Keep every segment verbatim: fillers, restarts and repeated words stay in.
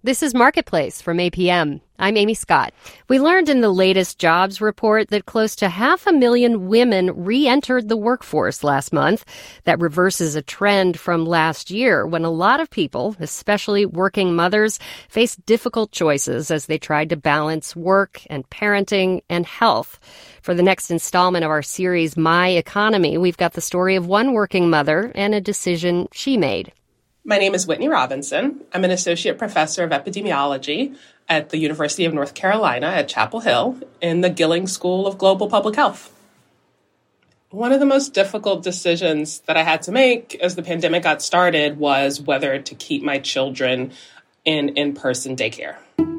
This is Marketplace from A P M. I'm Amy Scott. We learned in the latest jobs report that close to half a million women re-entered the workforce last month. That reverses a trend from last year when a lot of people, especially working mothers, faced difficult choices as they tried to balance work and parenting and health. For the next installment of our series, My Economy, we've got the story of one working mother and a decision she made. My name is Whitney Robinson. I'm an associate professor of epidemiology at the University of North Carolina at Chapel Hill in the Gilling School of Global Public Health. One of the most difficult decisions that I had to make as the pandemic got started was whether to keep my children in in-person daycare.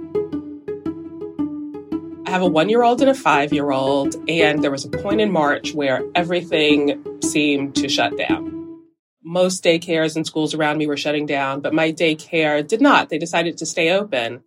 I have a one-year-old and a five-year-old, and there was a point in March where everything seemed to shut down. Most daycares and schools around me were shutting down, but my daycare did not. They decided to stay open.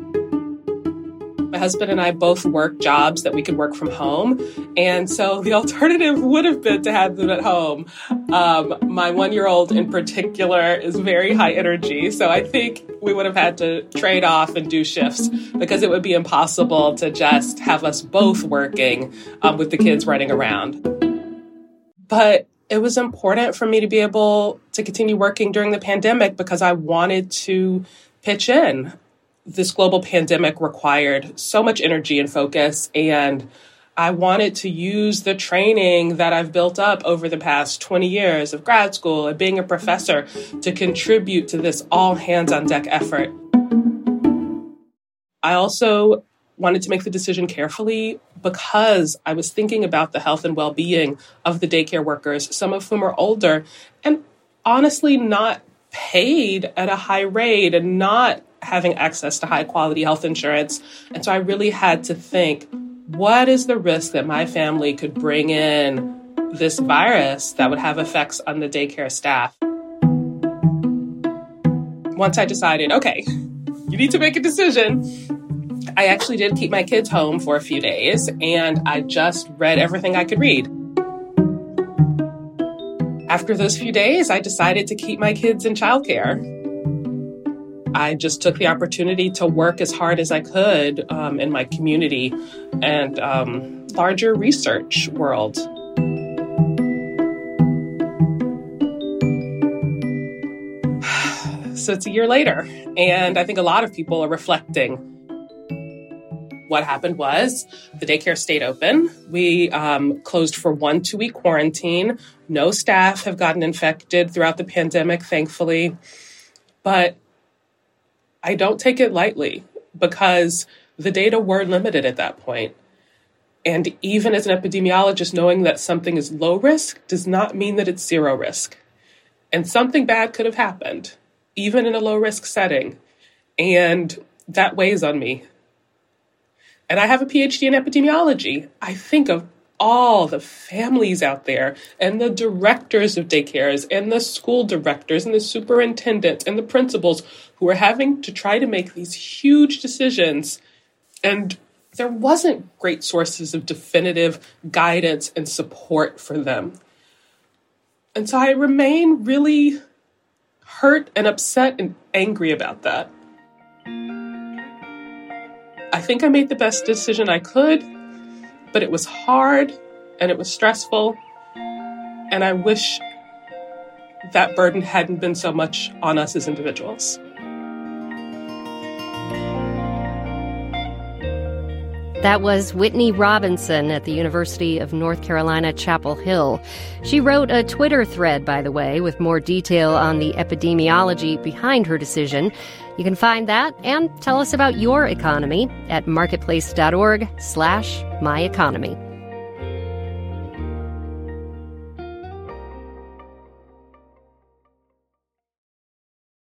My husband and I both work jobs that we could work from home, and so the alternative would have been to have them at home. Um, my one-year-old in particular is very high energy, so I think we would have had to trade off and do shifts because it would be impossible to just have us both working um, with the kids running around. But it was important for me to be able to continue working during the pandemic because I wanted to pitch in. This global pandemic required so much energy and focus, and I wanted to use the training that I've built up over the past twenty years of grad school and being a professor to contribute to this all-hands-on-deck effort. I also wanted to make the decision carefully because I was thinking about the health and well-being of the daycare workers, some of whom are older and honestly not paid at a high rate and not having access to high-quality health insurance. And so I really had to think, what is the risk that my family could bring in this virus that would have effects on the daycare staff? Once I decided, okay, you need to make a decision, I actually did keep my kids home for a few days, and I just read everything I could read. After those few days, I decided to keep my kids in childcare. I just took the opportunity to work as hard as I could um, in my community and um, larger research world. So it's a year later, and I think a lot of people are reflecting. What happened was the daycare stayed open. We um, closed for one two-week quarantine. No staff have gotten infected throughout the pandemic, thankfully. But I don't take it lightly because the data were limited at that point. And even as an epidemiologist, knowing that something is low risk does not mean that it's zero risk. And something bad could have happened, even in a low-risk setting. And that weighs on me. And I have a P H D in epidemiology. I think of all the families out there and the directors of daycares and the school directors and the superintendents and the principals who are having to try to make these huge decisions. And there wasn't great sources of definitive guidance and support for them. And so I remain really hurt and upset and angry about that. I think I made the best decision I could, but it was hard and it was stressful, and I wish that burden hadn't been so much on us as individuals. That was Whitney Robinson at the University of North Carolina, Chapel Hill. She wrote a Twitter thread, by the way, with more detail on the epidemiology behind her decision. You can find that and tell us about your economy at marketplace.org slash my economy.